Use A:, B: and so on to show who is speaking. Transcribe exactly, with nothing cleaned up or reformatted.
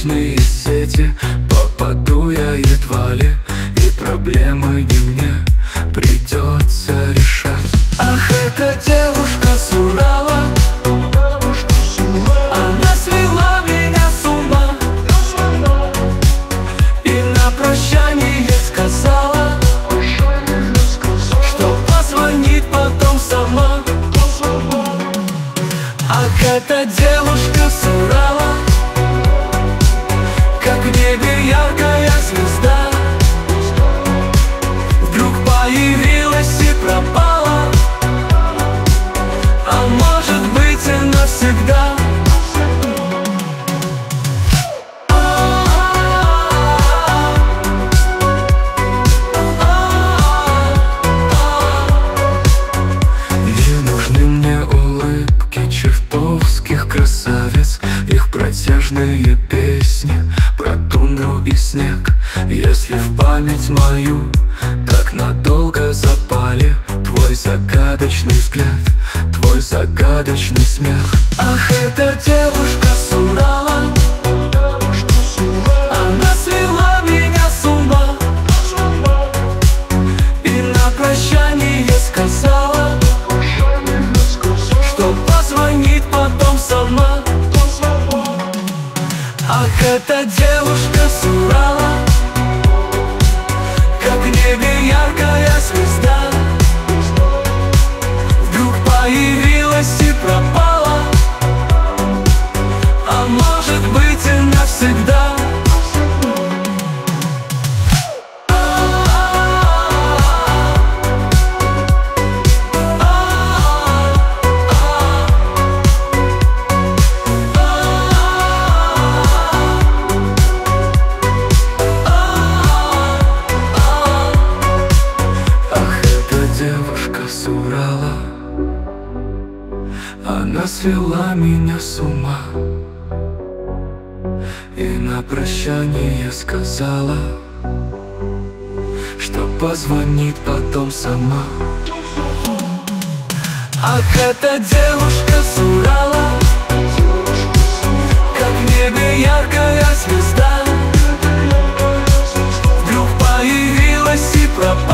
A: загадочные сети. Попаду я едва ли, и проблемы не мне придется решать. Ах, эта девушка с Урала, она свела меня с ума, и на прощание сказала, что позвонит потом сама. Ах, эта девушка с Урала, как в небе яркая звезда, вдруг появилась и пропала, а может быть и навсегда. Не нужны мне улыбки чертовских красавиц, их протяжные песни про тундру и снег. Если в память мою так надолго запали твой загадочный взгляд, твой загадочный смех. Ах, эта девушка с Урала, она свела меня с ума, и на прощание сказала, что позвонит потом сама. Ах, эта девушка с Урала, как в небе яркая звезда, вдруг появилась и пропала, а может быть и навсегда. Девушка с Урала, она свела меня с ума, и на прощание сказала, что позвонит потом сама. Ах, эта девушка с Урала, как в небе яркая звезда, вдруг появилась и пропала,